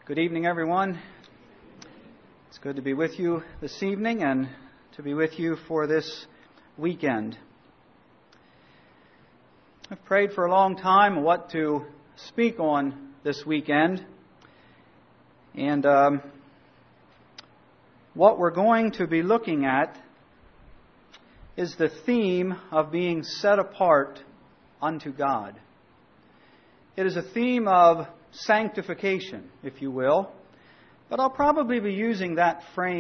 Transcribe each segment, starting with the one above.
Good evening, everyone. It's good to be with you this evening and to be with you for this weekend. I've prayed for a long time what to speak on this weekend. And what we're going to be looking at is the theme of being set apart unto God. It is a theme of sanctification, if you will, but I'll probably be using that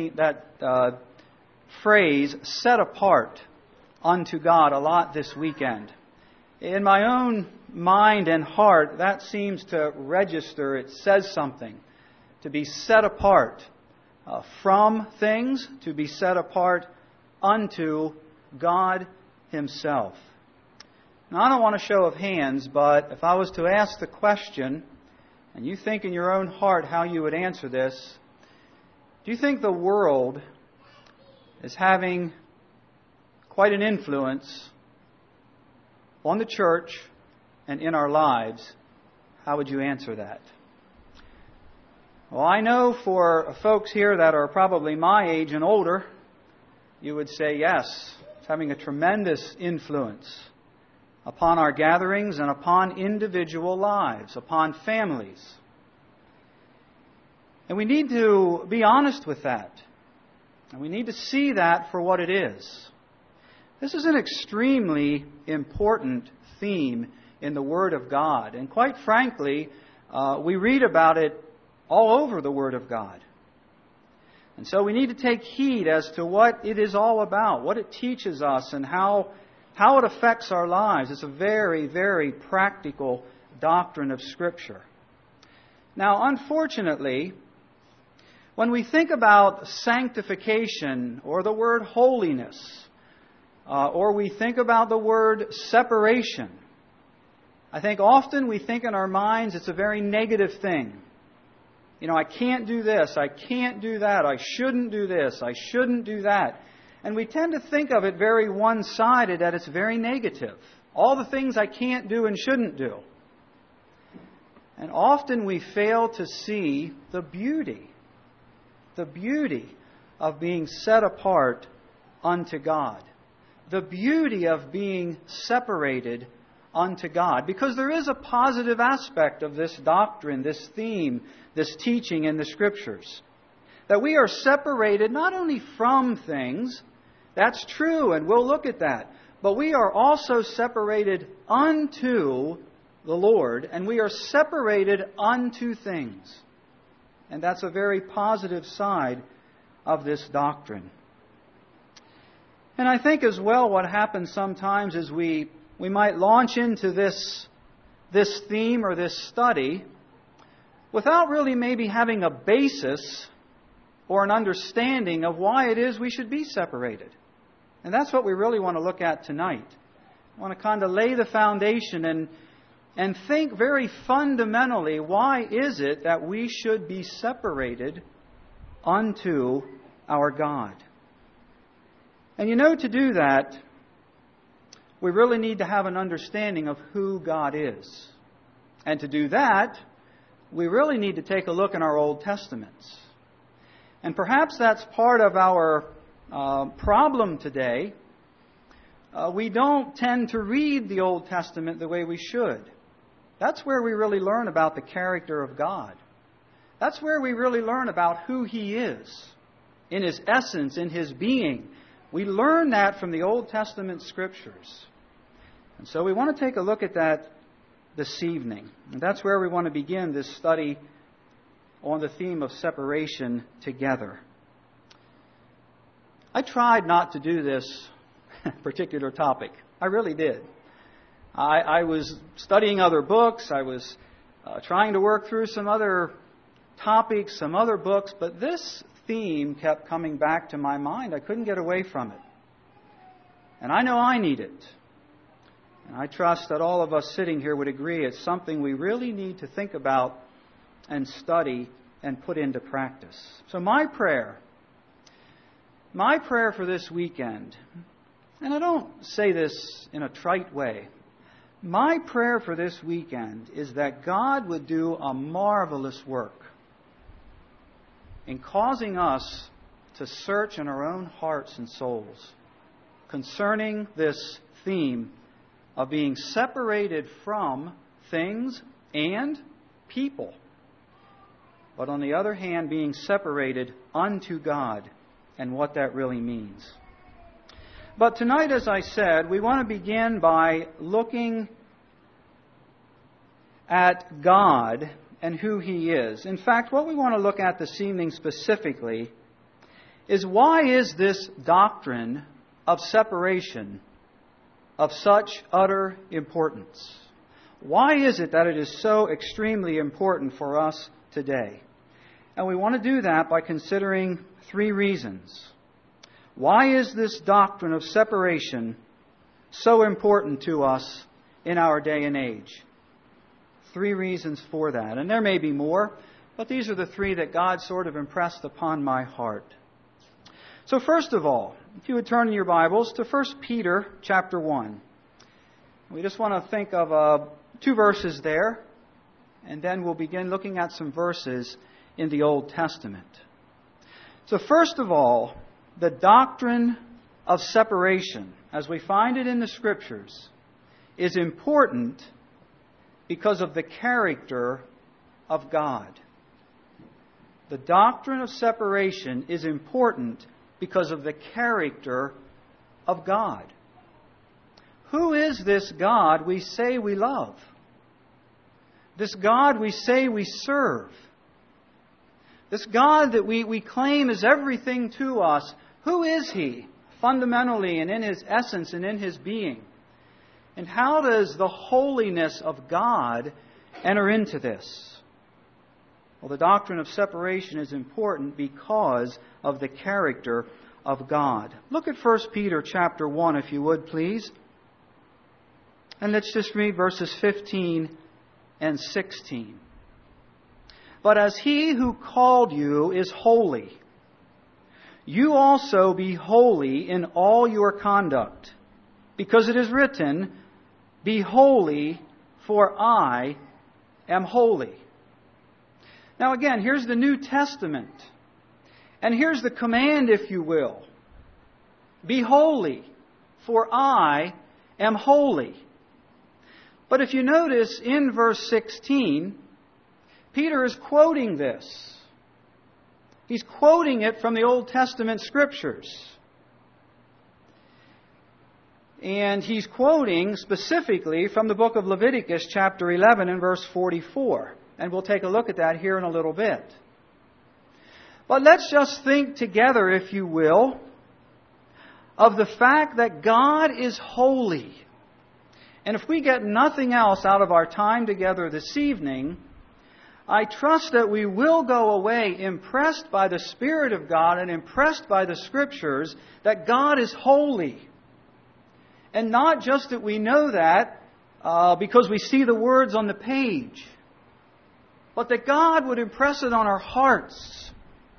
phrase, set apart unto God, a lot this weekend. In my own mind and heart, that seems to register, it says something, to be set apart from things, to be set apart unto God Himself. Now, I don't want a show of hands, but if I was to ask the question, and you think in your own heart how you would answer this, do you think the world is having quite an influence on the church and in our lives? How would you answer that? Well, I know for folks here that are probably my age and older, you would say yes, it's having a tremendous influence upon our gatherings and upon individual lives, upon families. And we need to be honest with that. And we need to see that for what it is. This is an extremely important theme in the Word of God. And quite frankly, we read about it all over the Word of God. And so we need to take heed as to what it is all about, what it teaches us, and how it affects our lives. It's a very, very practical doctrine of Scripture. Now, unfortunately, when we think about sanctification or the word holiness, or we think about the word separation, I think often we think in our minds it's a very negative thing. You know, I can't do this, I can't do that, I shouldn't do this, I shouldn't do that. And we tend to think of it very one-sided, that it's very negative. All the things I can't do and shouldn't do. And often we fail to see the beauty of being set apart unto God. The beauty of being separated unto God. Because there is a positive aspect of this doctrine, this theme, this teaching in the Scriptures. That we are separated not only from things, that's true, and we'll look at that. But we are also separated unto the Lord, and we are separated unto things. And that's a very positive side of this doctrine. And I think as well what happens sometimes is we might launch into this theme or this study without really maybe having a basis or an understanding of why it is we should be separated. And that's what we really want to look at tonight. I want to kind of lay the foundation and think very fundamentally, why is it that we should be separated unto our God? And you know, to do that, we really need to have an understanding of who God is. And to do that, we really need to take a look in our Old Testaments. And perhaps that's part of our problem today. We don't tend to read the Old Testament the way we should. That's where we really learn about the character of God. That's where we really learn about who He is, in His essence, in His being. We learn that from the Old Testament Scriptures. And so we want to take a look at that this evening. And that's where we want to begin this study on the theme of separation together. I tried not to do this particular topic. I really did. I was studying other books. I was trying to work through some other topics, some other books, but this theme kept coming back to my mind. I couldn't get away from it. And I know I need it. And I trust that all of us sitting here would agree it's something we really need to think about and study and put into practice. So my prayer for this weekend, and I don't say this in a trite way, My prayer for this weekend is that God would do a marvelous work in causing us to search in our own hearts and souls concerning this theme of being separated from things and people, but on the other hand, being separated unto God and what that really means. But tonight, as I said, we want to begin by looking at God and who He is. In fact, what we want to look at this evening specifically is, why is this doctrine of separation of such utter importance? Why is it that it is so extremely important for us today? And we want to do that by considering three reasons. Why is this doctrine of separation so important to us in our day and age? Three reasons for that. And there may be more, but these are the three that God sort of impressed upon my heart. So first of all, if you would turn in your Bibles to 1 Peter chapter 1. We just want to think of 2 verses there, and then we'll begin looking at some verses in the Old Testament. So first of all, the doctrine of separation, as we find it in the Scriptures, is important because of the character of God. The doctrine of separation is important because of the character of God. Who is this God we say we love? This God we say we serve? This God that we claim is everything to us, who is He fundamentally and in His essence and in His being? And how does the holiness of God enter into this? Well, the doctrine of separation is important because of the character of God. Look at 1 Peter chapter 1, if you would, please. And let's just read verses 15 and 16. But as He who called you is holy, you also be holy in all your conduct, because it is written, Be holy, for I am holy. Now again, here's the New Testament. And here's the command, if you will. Be holy, for I am holy. But if you notice in verse 16, Peter is quoting this. He's quoting it from the Old Testament Scriptures. And he's quoting specifically from the book of Leviticus chapter 11 and verse 44. And we'll take a look at that here in a little bit. But let's just think together, if you will, of the fact that God is holy. And if we get nothing else out of our time together this evening, I trust that we will go away impressed by the Spirit of God and impressed by the Scriptures that God is holy. And not just that we know that because we see the words on the page, but that God would impress it on our hearts.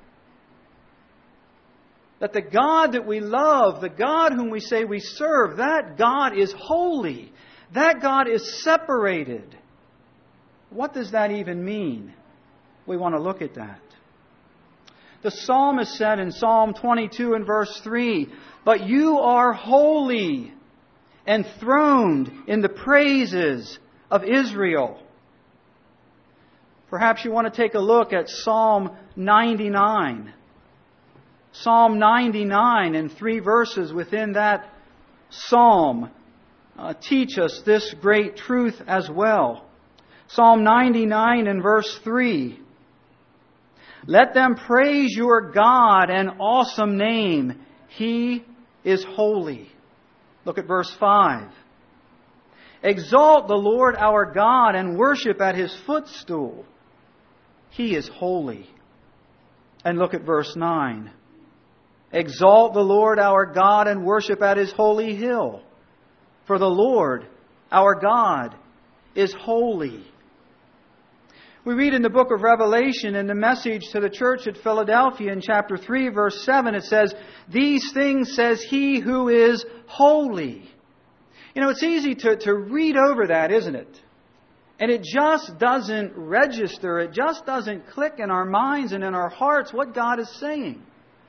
That the God that we love, the God whom we say we serve, that God is holy. That God is separated. What does that even mean? We want to look at that. The psalmist said in Psalm 22 and verse 3, But you are holy, enthroned in the praises of Israel. Perhaps you want to take a look at Psalm 99. Psalm 99 and 3 verses within that psalm teach us this great truth as well. Psalm 99 and verse 3. Let them praise your God and awesome name. He is holy. Look at verse 5. Exalt the Lord our God and worship at His footstool. He is holy. And look at verse 9. Exalt the Lord our God and worship at His holy hill. For the Lord our God is holy. We read in the book of Revelation in the message to the church at Philadelphia in chapter 3 verse 7, it says, These things says He who is holy. You know, it's easy to read over that, isn't it? And it just doesn't register, it just doesn't click in our minds and in our hearts what God is saying.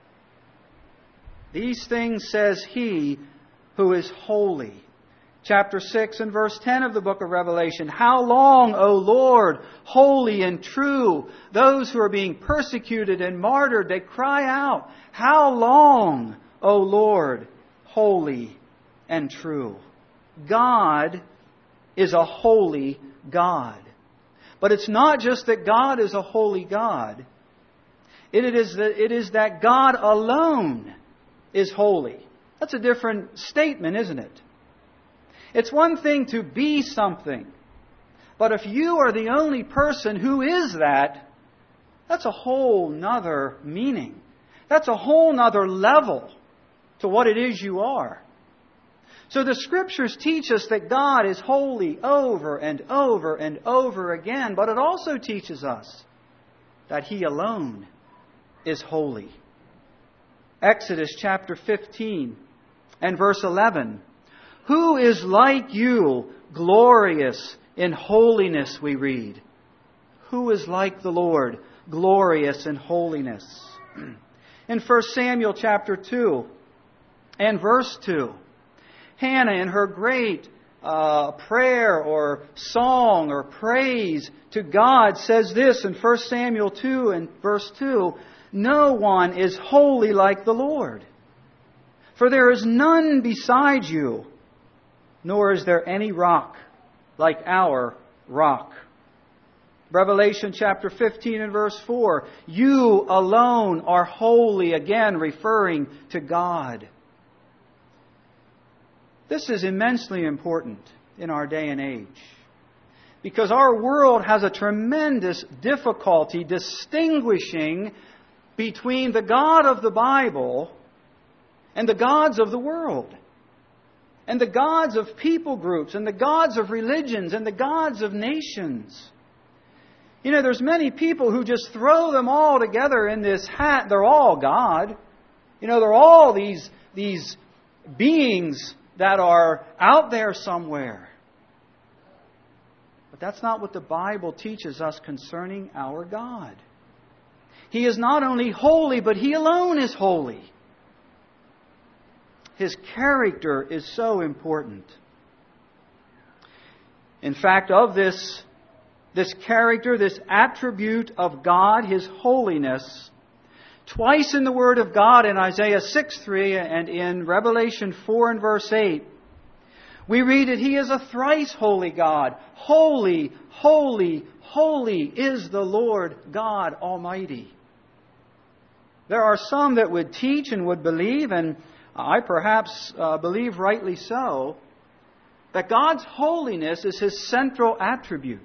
These things says He who is holy. Chapter 6 and verse 10 of the book of Revelation. How long, O Lord, holy and true? Those who are being persecuted and martyred, they cry out, how long, O Lord, holy and true? God is a holy God. But it's not just that God is a holy God. It is that God alone is holy. That's a different statement, isn't it? It's one thing to be something. But if you are the only person who is that, that's a whole nother meaning. That's a whole nother level to what it is you are. So the Scriptures teach us that God is holy over and over and over again, but it also teaches us that He alone is holy. Exodus chapter 15 and verse 11. Who is like you, glorious in holiness, we read. Who is like the Lord, glorious in holiness? In 1 Samuel chapter 2 and verse 2, Hannah in her great prayer or song or praise to God says this in 1 Samuel 2 and verse 2, no one is holy like the Lord, for there is none beside you, nor is there any rock like our rock. Revelation chapter 15 and verse 4, you alone are holy, again referring to God. This is immensely important in our day and age, because our world has a tremendous difficulty distinguishing between the God of the Bible and the gods of the world, and the gods of people groups, and the gods of religions, and the gods of nations. You know, there's many people who just throw them all together in this hat. They're all God. You know, they're all these beings that are out there somewhere. But that's not what the Bible teaches us concerning our God. He is not only holy, but He alone is holy. His character is so important. In fact, of this character, this attribute of God, His holiness, twice in the Word of God, in Isaiah 6:3 and in Revelation 4 and verse 8, we read that He is a thrice holy God. Holy, holy, holy is the Lord God Almighty. There are some that would teach and would believe, and I perhaps believe rightly so, that God's holiness is His central attribute.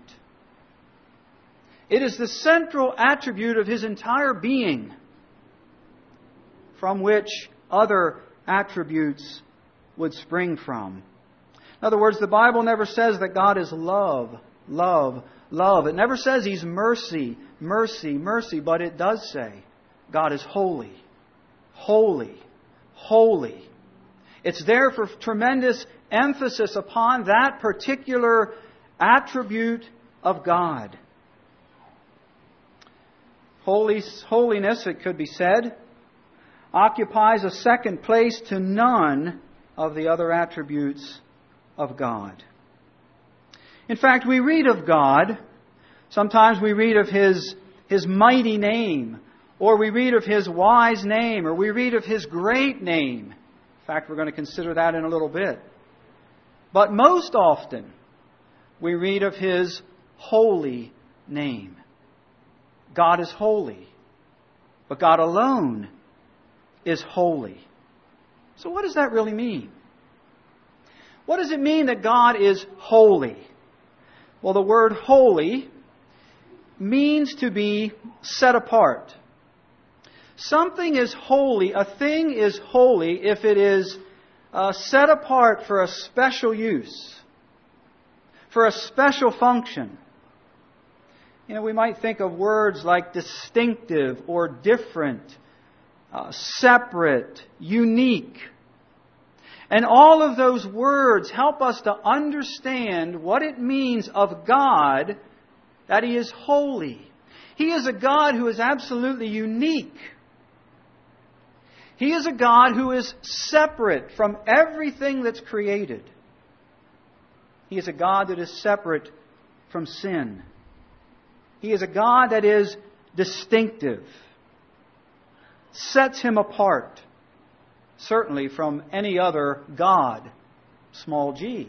It is the central attribute of His entire being, from which other attributes would spring from. In other words, the Bible never says that God is love, love, love. It never says He's mercy, mercy, mercy, but it does say God is holy, holy, holy. It's there for tremendous emphasis upon that particular attribute of God. Holiness, it could be said, occupies a second place to none of the other attributes of God. In fact, we read of God, sometimes we read of His mighty name, or we read of His wise name, or we read of His great name. In fact, we're going to consider that in a little bit. But most often, we read of His holy name. God is holy, but God alone is holy. So what does that really mean? What does it mean that God is holy? Well, the word holy means to be set apart. Something is holy, a thing is holy if it is set apart for a special use, for a special function. You know, we might think of words like distinctive or different, separate, unique. And all of those words help us to understand what it means of God that He is holy. He is a God who is absolutely unique. He is a God who is separate from everything that's created. He is a God that is separate from sin. He is a God that is distinctive, sets Him apart, certainly from any other God, small g.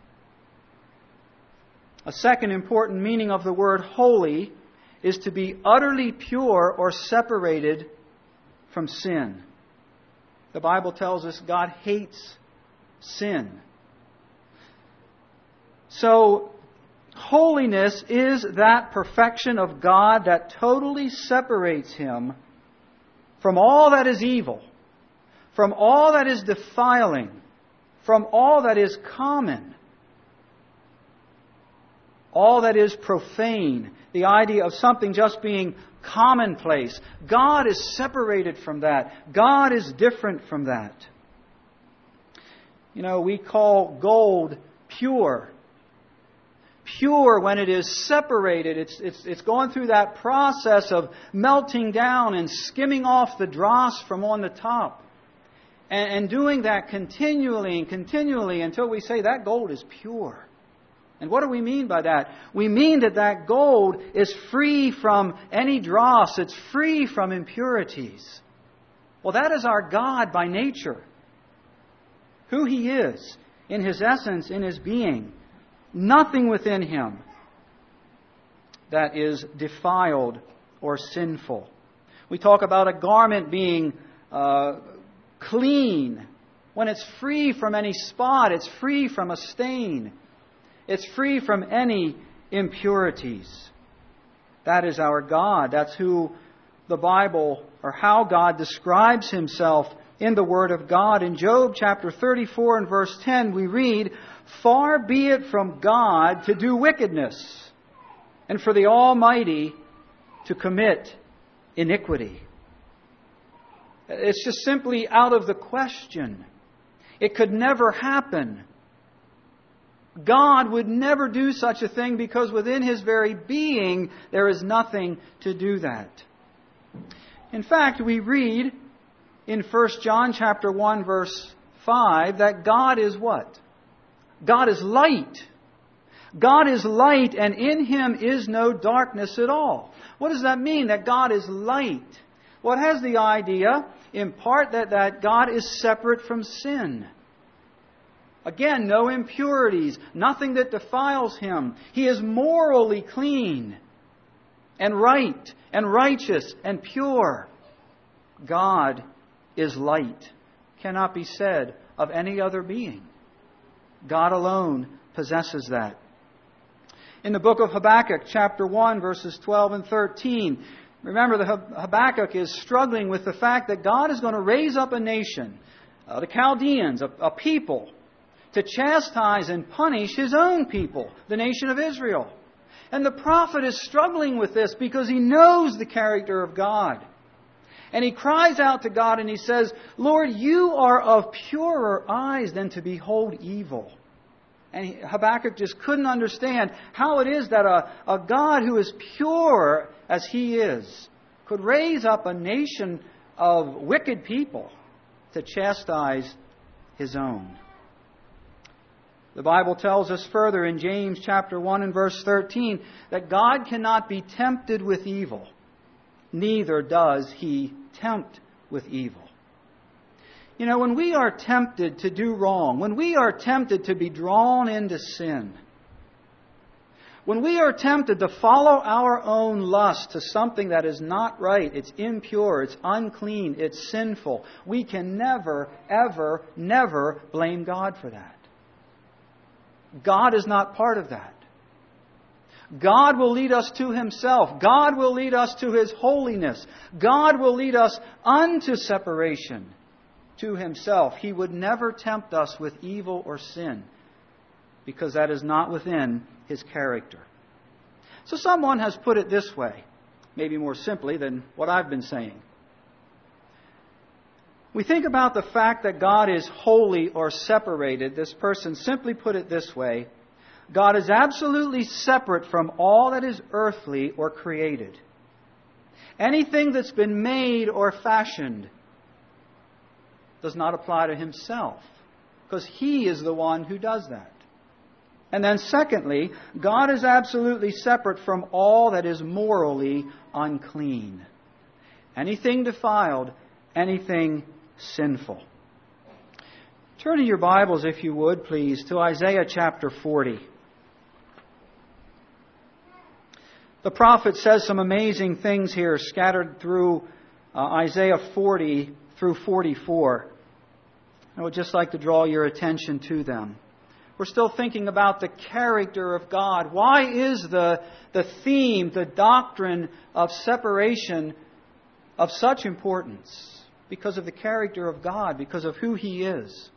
A second important meaning of the word holy is to be utterly pure or separated from sin. The Bible tells us God hates sin. So, holiness is that perfection of God that totally separates Him from all that is evil, from all that is defiling, from all that is common, all that is profane, the idea of something just being commonplace. God is separated from that. God is different from that. You know, we call gold pure. Pure when it is separated. It's going through that process of melting down and skimming off the dross from on the top. And doing that continually and continually until we say that gold is pure. And what do we mean by that? We mean that that gold is free from any dross. It's free from impurities. Well, that is our God by nature. Who He is in His essence, in His being. Nothing within Him that is defiled or sinful. We talk about a garment being clean when it's free from any spot. It's free from a stain. It's free from any impurities. That is our God. That's who the Bible, or how God describes Himself in the Word of God. In Job chapter 34 and verse 10 we read, "Far be it from God to do wickedness, and for the Almighty to commit iniquity." It's just simply out of the question. It could never happen. God would never do such a thing because within His very being there is nothing to do that. In fact, we read in 1 John chapter 1 verse 5 that God is what? God is light. God is light, and in Him is no darkness at all. What does that mean, that God is light? Well, it has the idea, in part, that God is separate from sin. Again, no impurities, nothing that defiles Him. He is morally clean and right and righteous and pure. God is light. Cannot be said of any other being. God alone possesses that. In the book of Habakkuk, chapter 1, verses 12 and 13, remember the Habakkuk is struggling with the fact that God is going to raise up a nation, the Chaldeans, a people, to chastise and punish His own people, the nation of Israel. And the prophet is struggling with this because he knows the character of God. And he cries out to God and he says, "Lord, You are of purer eyes than to behold evil." And Habakkuk just couldn't understand how it is that a God who is pure as He is could raise up a nation of wicked people to chastise His own. The Bible tells us further in James chapter 1 and verse 13 that God cannot be tempted with evil, neither does He tempt with evil. You know, when we are tempted to do wrong, when we are tempted to be drawn into sin, when we are tempted to follow our own lust to something that is not right, it's impure, it's unclean, it's sinful, we can never, ever, never blame God for that. God is not part of that. God will lead us to Himself. God will lead us to His holiness. God will lead us unto separation to Himself. He would never tempt us with evil or sin because that is not within His character. So someone has put it this way, maybe more simply than what I've been saying. We think about the fact that God is holy or separated. This person simply put it this way: God is absolutely separate from all that is earthly or created. Anything that's been made or fashioned does not apply to Himself, because He is the one who does that. And then secondly, God is absolutely separate from all that is morally unclean. Anything defiled, anything sinful. Turn in your Bibles, if you would, please, to Isaiah chapter 40. The prophet says some amazing things here scattered through Isaiah 40 through 44. I would just like to draw your attention to them. We're still thinking about the character of God. Why is the theme, the doctrine of separation of such importance? Because of the character of God, because of who He is.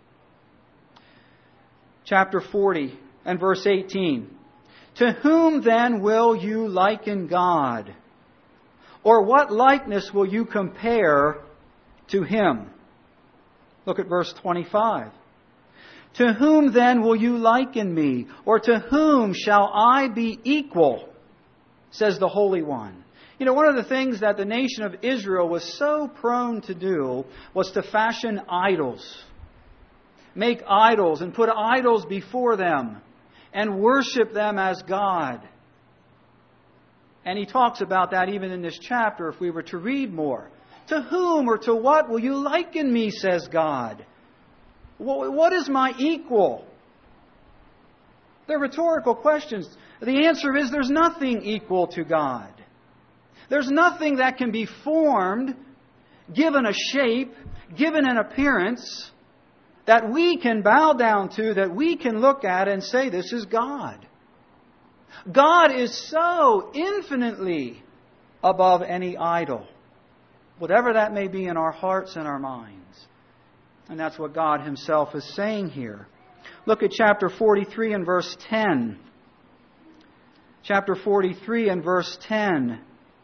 Chapter 40 and verse 18. To whom then will you liken God? Or what likeness will you compare to Him? Look at verse 25. To whom then will you liken me? Or to whom shall I be equal? Says the Holy One. You know, one of the things that the nation of Israel was so prone to do was to fashion idols. Make idols and put idols before them and worship them as God. And he talks about that even in this chapter if we were to read more. To whom or to what will you liken me, says God? What is my equal? They're rhetorical questions. The answer is there's nothing equal to God. There's nothing that can be formed, given a shape, given an appearance, that we can bow down to, that we can look at and say, this is God. God is so infinitely above any idol, whatever that may be in our hearts and our minds. And that's what God Himself is saying here. Look at chapter 43 and verse 10. Chapter 43 and verse 10.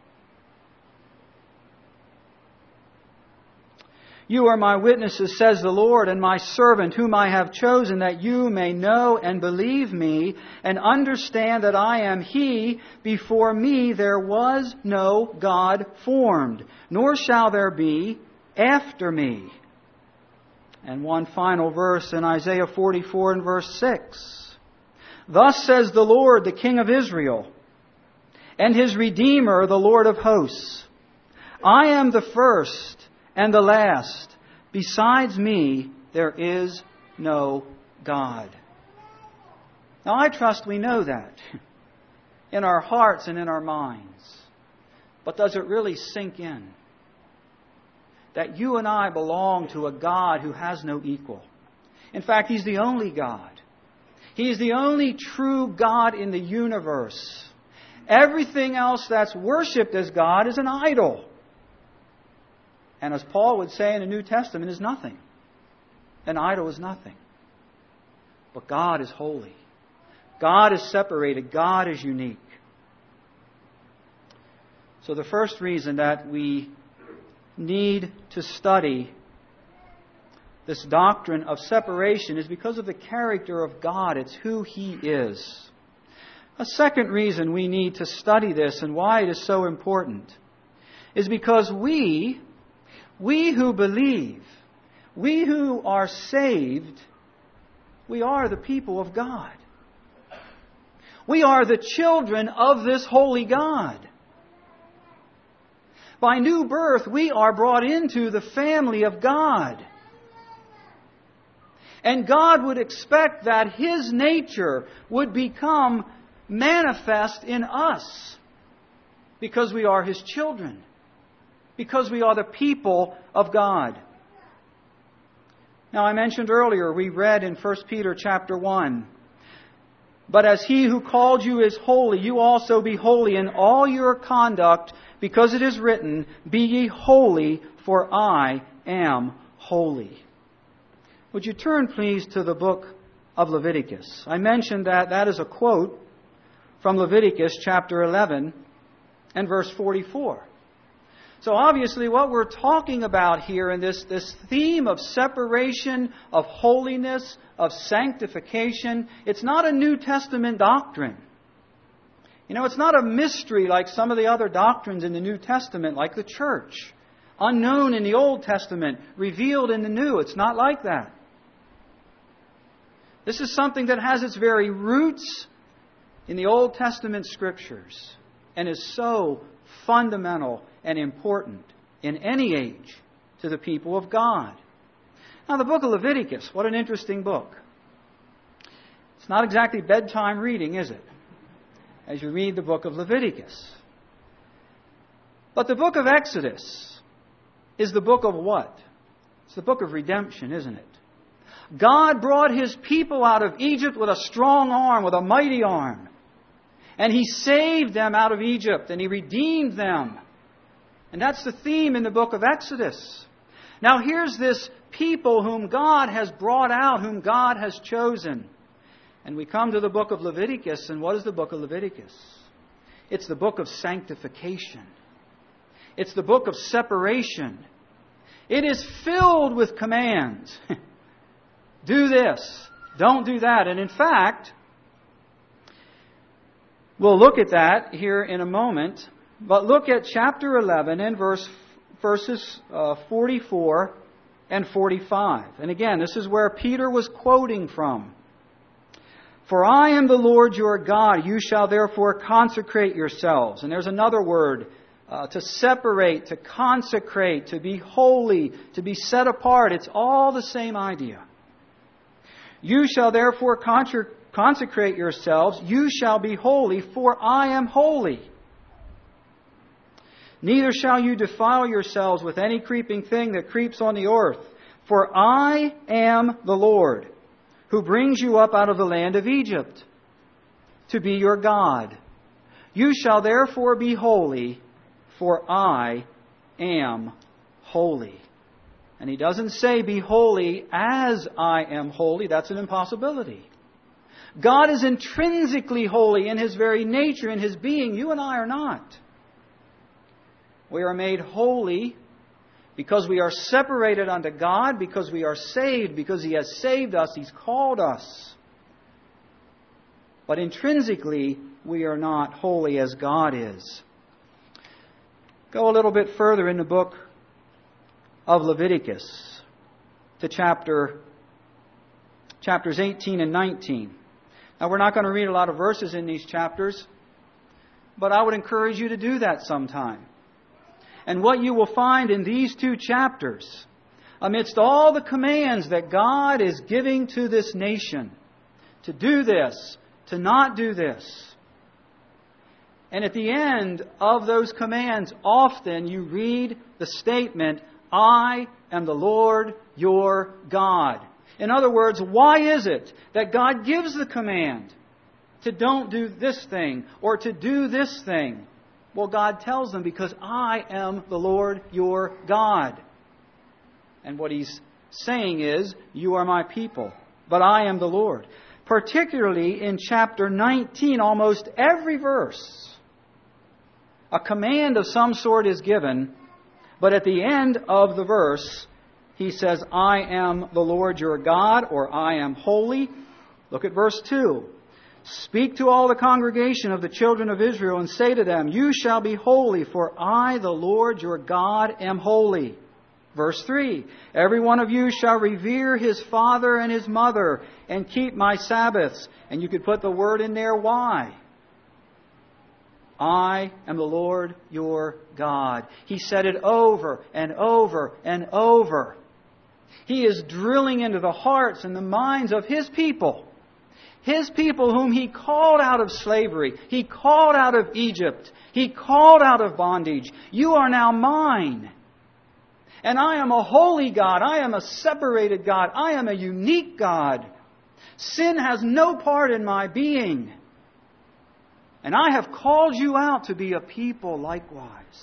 You are my witnesses, says the Lord, and my servant whom I have chosen, that you may know and believe me, and understand that I am He. Before me there was no God formed, nor shall there be after me. And one final verse in Isaiah 44 and verse 6. Thus says the Lord, the King of Israel, and His Redeemer, the Lord of hosts, I am the first and the last. Besides me, there is no God. Now, I trust we know that in our hearts and in our minds. But does it really sink in? That you and I belong to a God who has no equal. In fact, He's the only God. He's the only true God in the universe. Everything else that's worshipped as God is an idol. And as Paul would say in the New Testament, is nothing. An idol is nothing. But God is holy. God is separated. God is unique. So the first reason that we need to study this doctrine of separation is because of the character of God. It's who He is. A second reason we need to study this and why it is so important is because we who believe, we who are saved, we are the people of God. We are the children of this holy God. By new birth, we are brought into the family of God. And God would expect that His nature would become manifest in us because we are His children, because we are the people of God. Now, I mentioned earlier, we read in 1 Peter chapter 1, but as He who called you is holy, you also be holy in all your conduct, because it is written, be ye holy, for I am holy. Would you turn, please, to the book of Leviticus? I mentioned that is a quote from Leviticus chapter 11 and verse 44. So obviously what we're talking about here in this theme of separation, of holiness, of sanctification, it's not a New Testament doctrine. It's not a mystery like some of the other doctrines in the New Testament, like the church. Unknown in the Old Testament, revealed in the New. It's not like that. This is something that has its very roots in the Old Testament Scriptures and is so fundamental and important in any age to the people of God. Now, the book of Leviticus, what an interesting book. It's not exactly bedtime reading, is it? As you read the book of Leviticus. But the book of Exodus is the book of what? It's the book of redemption, isn't it? God brought His people out of Egypt with a strong arm, with a mighty arm. And He saved them out of Egypt, and He redeemed them. And that's the theme in the book of Exodus. Now here's this people whom God has brought out, whom God has chosen. And we come to the book of Leviticus, and what is the book of Leviticus? It's the book of sanctification. It's the book of separation. It is filled with commands. Do this. Don't do that. And in fact, we'll look at that here in a moment. But look at chapter 11 and verses 44 and 45. And again, this is where Peter was quoting from. For I am the Lord your God. You shall therefore consecrate yourselves. And there's another word, to separate, to consecrate, to be holy, to be set apart. It's all the same idea. You shall therefore consecrate yourselves. You shall be holy, for I am holy. Neither shall you defile yourselves with any creeping thing that creeps on the earth. For I am the Lord, who brings you up out of the land of Egypt, to be your God. You shall therefore be holy, for I am holy. And He doesn't say, be holy as I am holy. That's an impossibility. God is intrinsically holy in His very nature, in His being. You and I are not. We are made holy because we are separated unto God, because we are saved, because He has saved us, He's called us. But intrinsically, we are not holy as God is. Go a little bit further in the book of Leviticus to chapters 18 and 19. Now, we're not going to read a lot of verses in these chapters, but I would encourage you to do that sometime. And what you will find in these two chapters, amidst all the commands that God is giving to this nation, to do this, to not do this. And at the end of those commands, often you read the statement, I am the Lord your God. In other words, why is it that God gives the command to don't do this thing or to do this thing? Well, God tells them, because I am the Lord your God. And what He's saying is, you are my people, but I am the Lord. Particularly in chapter 19, almost every verse, a command of some sort is given, but at the end of the verse, He says, I am the Lord your God, or I am holy. Look at verse 2. Speak to all the congregation of the children of Israel and say to them, you shall be holy, for I, the Lord your God, am holy. Verse 3, every one of you shall revere his father and his mother and keep my Sabbaths. And you could put the word in there, why? I am the Lord your God. He said it over and over and over. He is drilling into the hearts and the minds of His people. His people whom He called out of slavery. He called out of Egypt. He called out of bondage. You are now mine. And I am a holy God. I am a separated God. I am a unique God. Sin has no part in my being. And I have called you out to be a people likewise.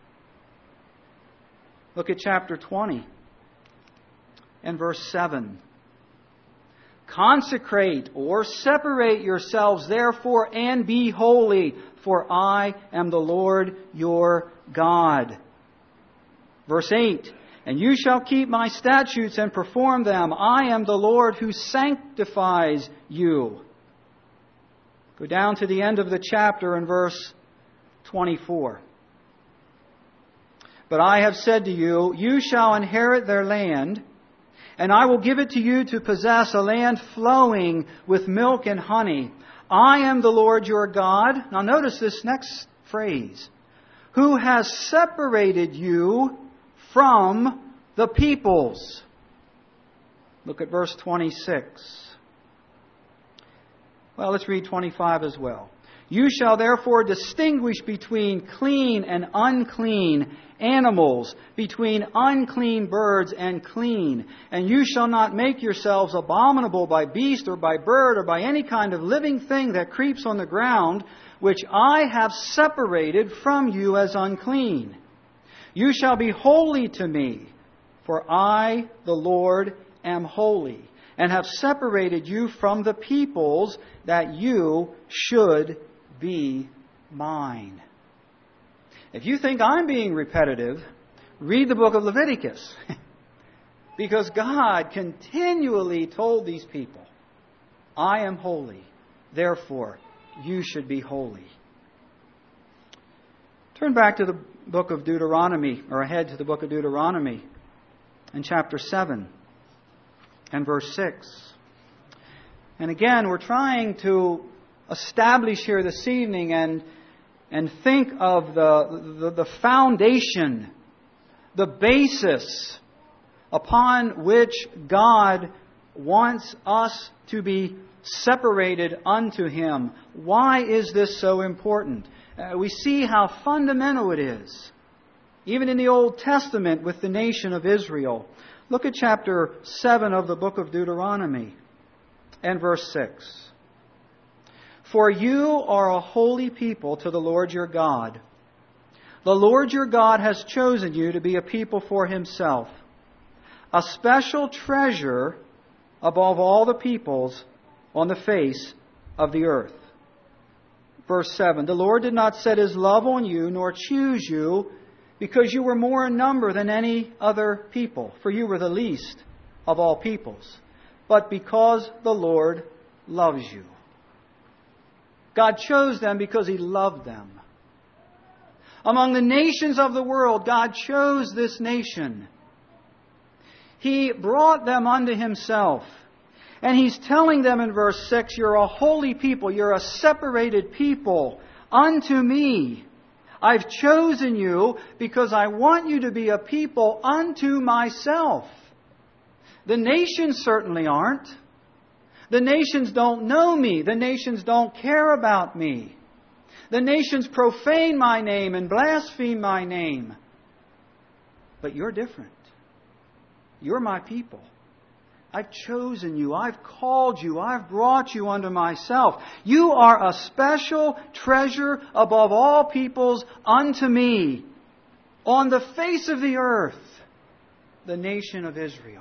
Look at chapter 20 and verse 7. Consecrate or separate yourselves therefore and be holy, for I am the Lord your God. Verse 8, and you shall keep my statutes and perform them. I am the Lord who sanctifies you. Go down to the end of the chapter in verse 24. But I have said to you, you shall inherit their land, and I will give it to you to possess a land flowing with milk and honey. I am the Lord your God. Now notice this next phrase. Who has separated you from the peoples. Look at verse 26. Well, let's read 25 as well. You shall therefore distinguish between clean and unclean animals, between unclean birds and clean. And you shall not make yourselves abominable by beast or by bird or by any kind of living thing that creeps on the ground, which I have separated from you as unclean. You shall be holy to me, for I, the Lord, am holy, and have separated you from the peoples, that you should be mine. If you think I'm being repetitive, read the book of Leviticus. Because God continually told these people, I am holy, therefore you should be holy. Turn back to the book of Deuteronomy, or ahead to the book of Deuteronomy in chapter 7 and verse 6. And again, we're trying to establish here this evening and think of the foundation, the basis upon which God wants us to be separated unto Him. Why is this so important? We see how fundamental it is, even in the Old Testament with the nation of Israel. Look at chapter 7 of the book of Deuteronomy and verse 6. For you are a holy people to the Lord your God. The Lord your God has chosen you to be a people for Himself, a special treasure above all the peoples on the face of the earth. Verse 7, the Lord did not set His love on you, nor choose you, because you were more in number than any other people, for you were the least of all peoples, but because the Lord loves you. God chose them because He loved them. Among the nations of the world, God chose this nation. He brought them unto Himself. And He's telling them in verse 6, you're a holy people, you're a separated people unto me. I've chosen you because I want you to be a people unto myself. The nations certainly aren't. The nations don't know me. The nations don't care about me. The nations profane my name and blaspheme my name. But you're different. You're my people. I've chosen you. I've called you. I've brought you unto myself. You are a special treasure above all peoples unto me. On the face of the earth, the nation of Israel.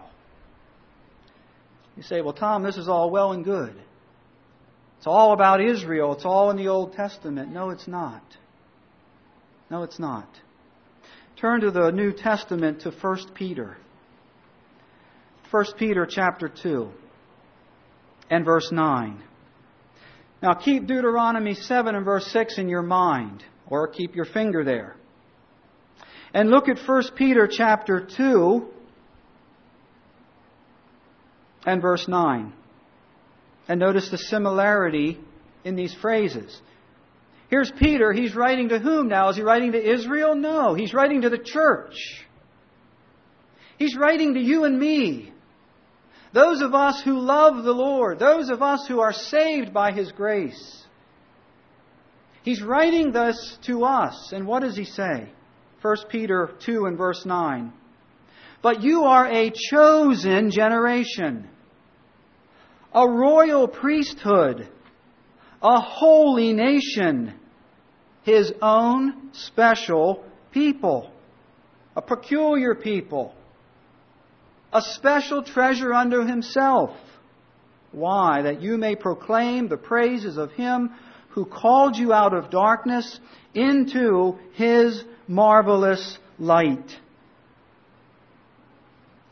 You say, well, Tom, this is all well and good. It's all about Israel. It's all in the Old Testament. No, it's not. No, it's not. Turn to the New Testament to 1 Peter. 1 Peter chapter 2 and verse 9. Now keep Deuteronomy 7 and verse 6 in your mind, or keep your finger there. And look at 1 Peter chapter 2 and verse 9. And notice the similarity in these phrases. Here's Peter. He's writing to whom now? Is he writing to Israel? No. He's writing to the church. He's writing to you and me. Those of us who love the Lord. Those of us who are saved by His grace. He's writing this to us. And what does he say? 1 Peter 2 and verse 9. But you are a chosen generation, a royal priesthood, a holy nation, His own special people, a peculiar people, a special treasure unto Himself. Why? That you may proclaim the praises of Him who called you out of darkness into His marvelous light.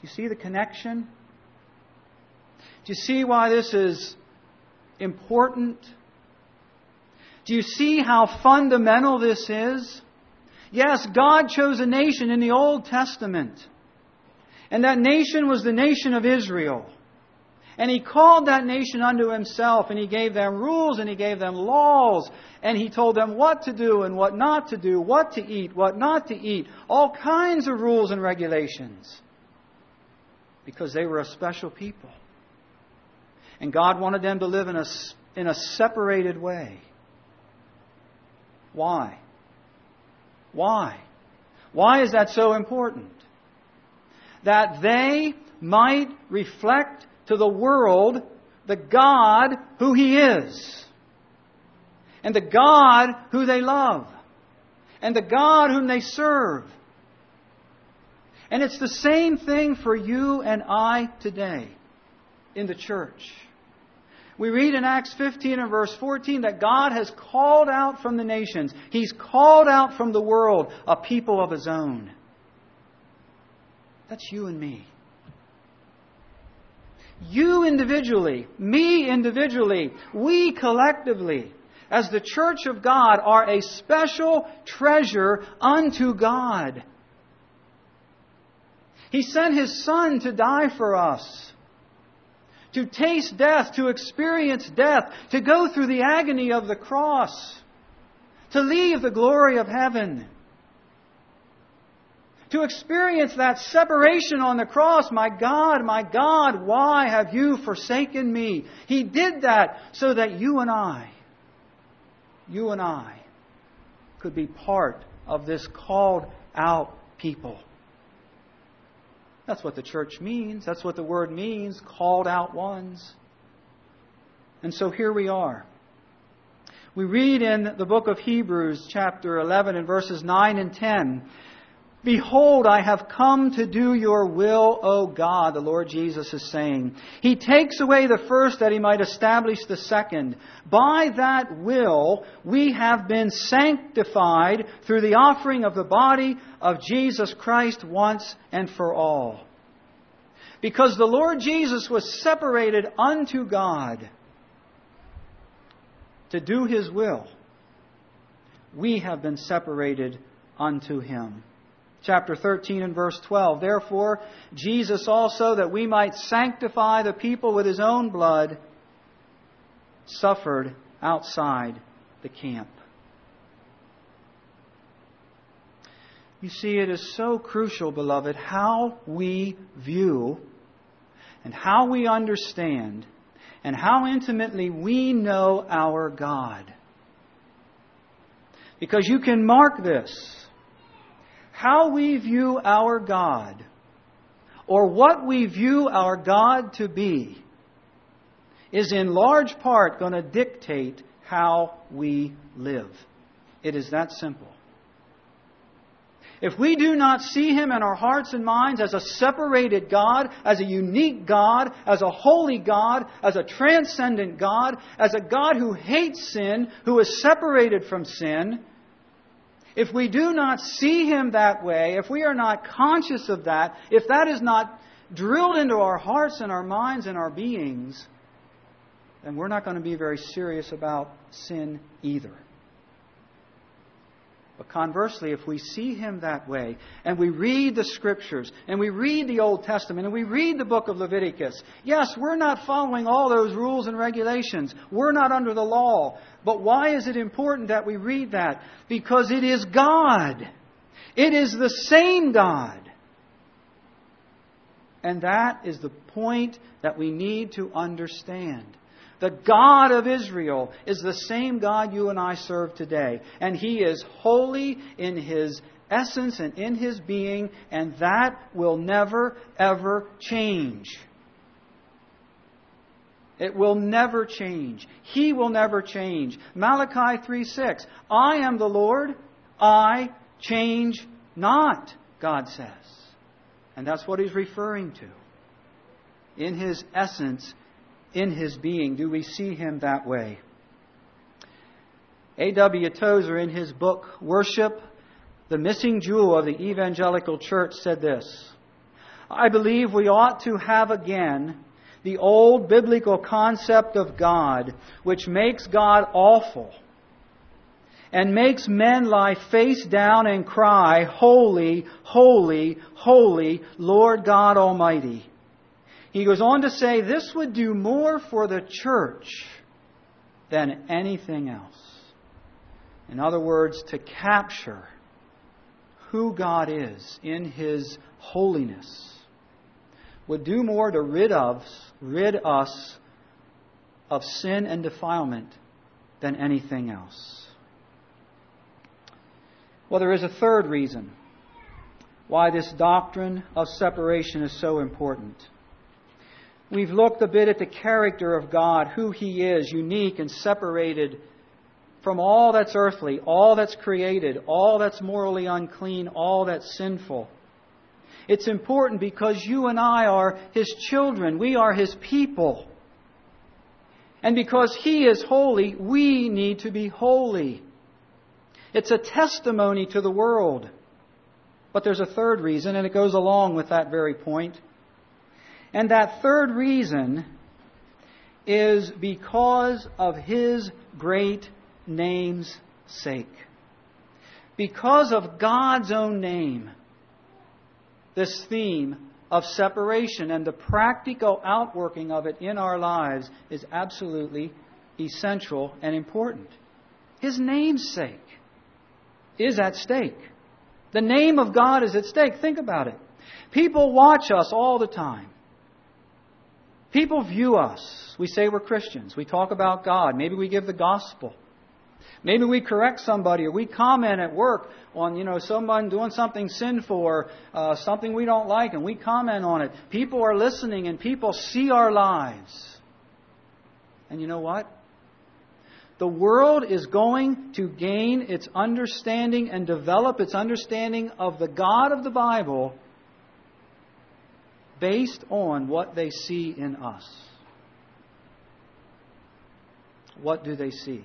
you see the connection? Do you see why this is important? Do you see how fundamental this is? Yes, God chose a nation in the Old Testament. And that nation was the nation of Israel. And He called that nation unto Himself, and He gave them rules, and He gave them laws, and He told them what to do and what not to do, what to eat, what not to eat, all kinds of rules and regulations. Because they were a special people. And God wanted them to live in a separated way. Why? Why? Why is that so important? That they might reflect to the world the God who He is. And the God who they love. And the God whom they serve. And it's the same thing for you and I today in the church. We read in Acts 15 and verse 14 that God has called out from the nations. He's called out from the world a people of His own. That's you and me. You individually, me individually, we collectively, as the church of God, are a special treasure unto God. He sent His Son to die for us. To taste death, to experience death, to go through the agony of the cross, to leave the glory of heaven, to experience that separation on the cross. My God, why have you forsaken me? He did that so that you and I could be part of this called out people. That's what the church means. That's what the word means, called out ones. And so here we are. We read in the book of Hebrews, chapter 11, and verses 9 and 10, Behold, I have come to do your will, O God, the Lord Jesus is saying. He takes away the first that He might establish the second. By that will, we have been sanctified through the offering of the body of Jesus Christ once and for all. Because the Lord Jesus was separated unto God to do His will, we have been separated unto Him. Chapter 13 and verse 12. Therefore, Jesus also, that we might sanctify the people with His own blood, suffered outside the camp. You see, it is so crucial, beloved, how we view and how we understand and how intimately we know our God. Because you can mark this. How we view our God, or what we view our God to be, is in large part going to dictate how we live. It is that simple. If we do not see Him in our hearts and minds as a separated God, as a unique God, as a holy God, as a transcendent God, as a God who hates sin, who is separated from sin, if we do not see Him that way, if we are not conscious of that, if that is not drilled into our hearts and our minds and our beings, then we're not going to be very serious about sin either. But conversely, if we see Him that way, and we read the Scriptures, and we read the Old Testament, and we read the book of Leviticus, yes, we're not following all those rules and regulations. We're not under the law. But why is it important that we read that? Because it is God. It is the same God. And that is the point that we need to understand. The God of Israel is the same God you and I serve today. And He is holy in His essence and in His being, and that will never, ever change. It will never change. He will never change. Malachi 3:6, I am the Lord, I change not, God says. And that's what He's referring to. In His essence, in His being, do we see Him that way? A.W. Tozer, in his book, Worship, the Missing Jewel of the Evangelical Church, said this, I believe we ought to have again the old biblical concept of God, which makes God awful and makes men lie face down and cry, "Holy, holy, holy, Lord God Almighty." He goes on to say this would do more for the church than anything else. In other words, to capture who God is in His holiness would do more to rid us of sin and defilement than anything else. Well, there is a third reason why this doctrine of separation is so important. We've looked a bit at the character of God, who He is, unique and separated from all that's earthly, all that's created, all that's morally unclean, all that's sinful. It's important because you and I are His children. We are His people. And because He is holy, we need to be holy. It's a testimony to the world. But there's a third reason, and it goes along with that very point. And that third reason is because of His great name's sake. Because of God's own name, this theme of separation and the practical outworking of it in our lives is absolutely essential and important. His name's sake is at stake. The name of God is at stake. Think about it. People watch us all the time. People view us. We say we're Christians. We talk about God. Maybe we give the gospel. Maybe we correct somebody, or we comment at work on, someone doing something sinful or something we don't like, and we comment on it. People are listening, and people see our lives. And you know what? The world is going to gain its understanding and develop its understanding of the God of the Bible based on what they see in us. What do they see?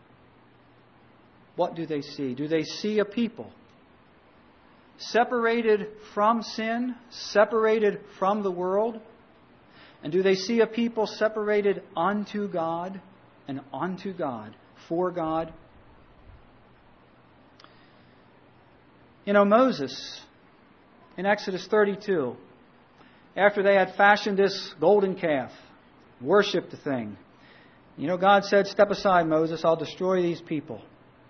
What do they see? Do they see a people separated from sin, separated from the world? And do they see a people separated unto God and unto God, for God? Moses, in Exodus 32, after they had fashioned this golden calf, worshipped the thing, God said, "Step aside, Moses, I'll destroy these people.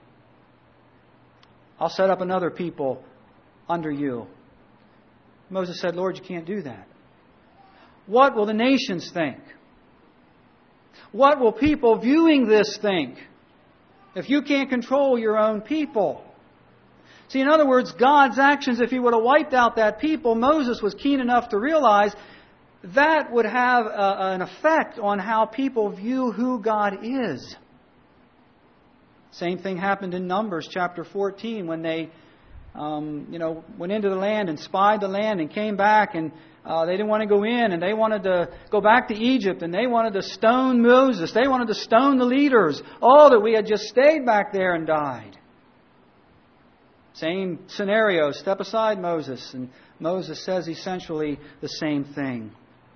I'll set up another people under you." Moses said, "Lord, you can't do that. What will the nations think? What will people viewing this think if you can't control your own people?" See, in other words, God's actions, if He would have wiped out that people, Moses was keen enough to realize that would have an effect on how people view who God is. Same thing happened in Numbers chapter 14 when they went into the land and spied the land and came back, and they didn't want to go in, and they wanted to go back to Egypt, and they wanted to stone Moses. They wanted to stone the leaders. Oh, that we had just stayed back there and died. Same scenario. Step aside, Moses. And Moses says essentially the same thing.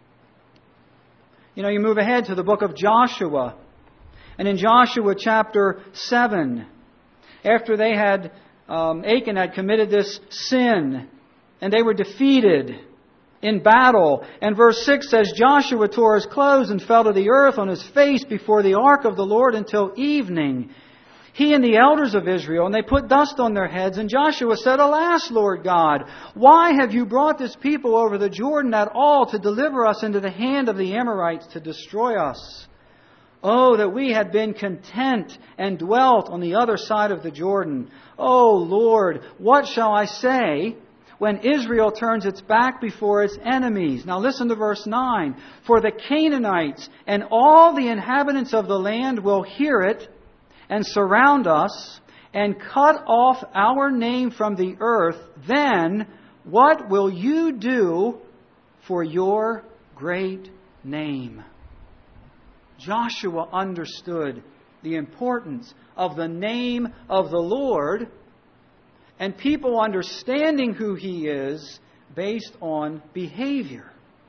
You move ahead to the book of Joshua. And in Joshua chapter 7, after they had, Achan had committed this sin, and they were defeated in battle. And verse 6 says, Joshua tore his clothes and fell to the earth on his face before the ark of the Lord until evening. He and the elders of Israel, and they put dust on their heads. And Joshua said, "Alas, Lord God, why have you brought this people over the Jordan at all to deliver us into the hand of the Amorites to destroy us? Oh, that we had been content and dwelt on the other side of the Jordan. Oh, Lord, what shall I say when Israel turns its back before its enemies?" Now listen to verse 9. "For the Canaanites and all the inhabitants of the land will hear it and surround us and cut off our name from the earth. Then what will you do for your great name?" Joshua understood the importance of the name of the Lord, and people understanding who He is based on behavior.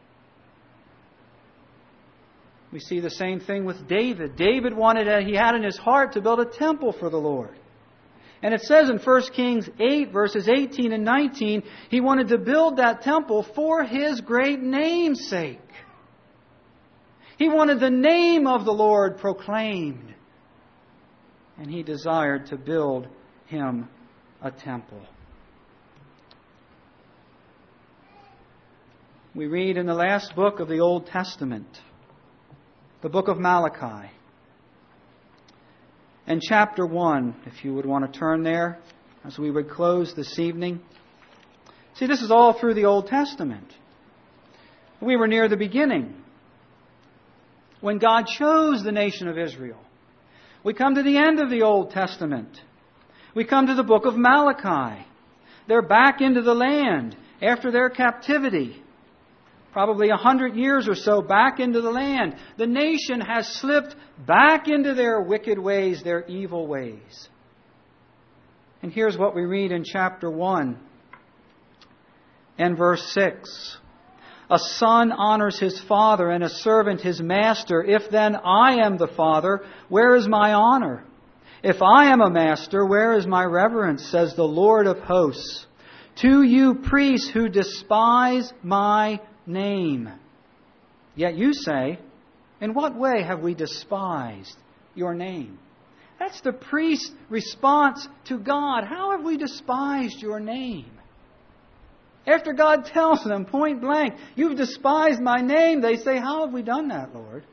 We see the same thing with David. David he had in his heart to build a temple for the Lord. And it says in 1 Kings 8, verses 18 and 19, he wanted to build that temple for His great name's sake. He wanted the name of the Lord proclaimed. And he desired to build Him a temple. We read in the last book of the Old Testament, the book of Malachi. And chapter 1, if you would want to turn there, as we would close this evening. See, this is all through the Old Testament. We were near the beginning, when God chose the nation of Israel. We come to the end of the Old Testament. We come to the book of Malachi. They're back into the land after their captivity. Probably 100 years or so back into the land. The nation has slipped back into their wicked ways, their evil ways. And here's what we read in chapter 1 and verse 6. A son honors his father and a servant his master. If then I am the father, where is my honor? If I am a master, where is my reverence, says the Lord of hosts. To you priests who despise my name. Yet you say, in what way have we despised your name? That's the priest's response to God. How have we despised your name? After God tells them point blank, you've despised my name, they say, how have we done that, Lord?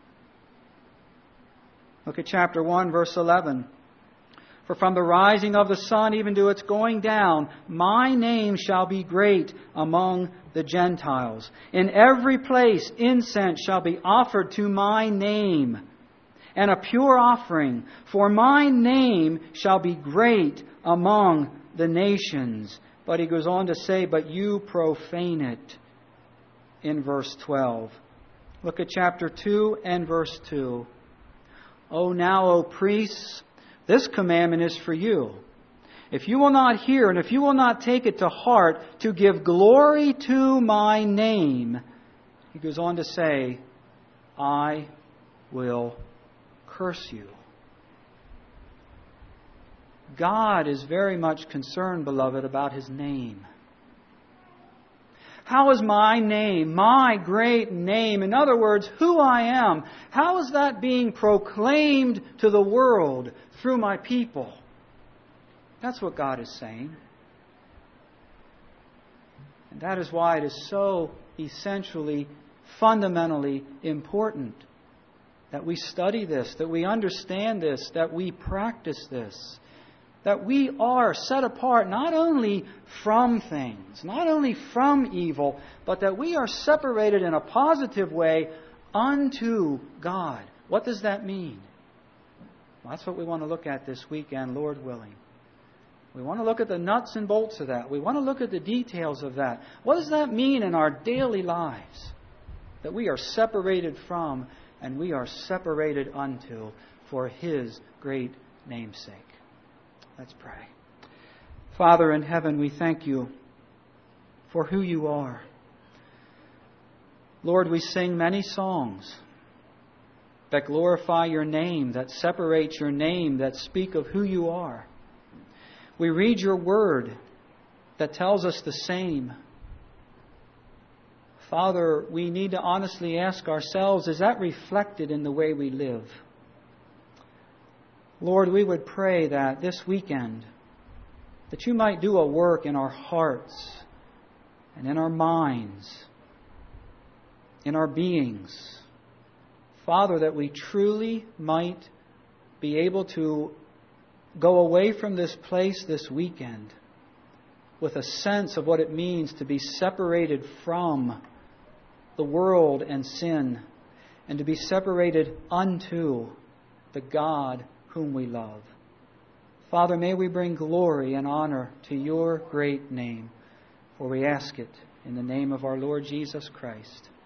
Look at chapter 1, verse 11. For from the rising of the sun even to its going down, my name shall be great among the Gentiles. In every place incense shall be offered to my name, and a pure offering. For my name shall be great among the nations. But he goes on to say, but you profane it, in verse 12. Look at chapter 2 and verse 2. O now, O priests, this commandment is for you. If you will not hear and if you will not take it to heart to give glory to my name, he goes on to say, I will curse you. God is very much concerned, beloved, about His name. How is my name, my great name, in other words, who I am, how is that being proclaimed to the world through my people? That's what God is saying. And that is why it is so essentially, fundamentally important that we study this, that we understand this, that we practice this. That we are set apart not only from things, not only from evil, but that we are separated in a positive way unto God. What does that mean? Well, that's what we want to look at this weekend, Lord willing. We want to look at the nuts and bolts of that. We want to look at the details of that. What does that mean in our daily lives? That we are separated from and we are separated unto for His great namesake. Let's pray. Father in heaven, we thank You for who You are. Lord, we sing many songs that glorify Your name, that separate Your name, that speak of who You are. We read Your word that tells us the same. Father, we need to honestly ask ourselves, is that reflected in the way we live? Lord, we would pray that this weekend, that You might do a work in our hearts and in our minds, in our beings. Father, that we truly might be able to go away from this place this weekend with a sense of what it means to be separated from the world and sin, and to be separated unto the God whom we love. Father, may we bring glory and honor to Your great name, for we ask it in the name of our Lord Jesus Christ.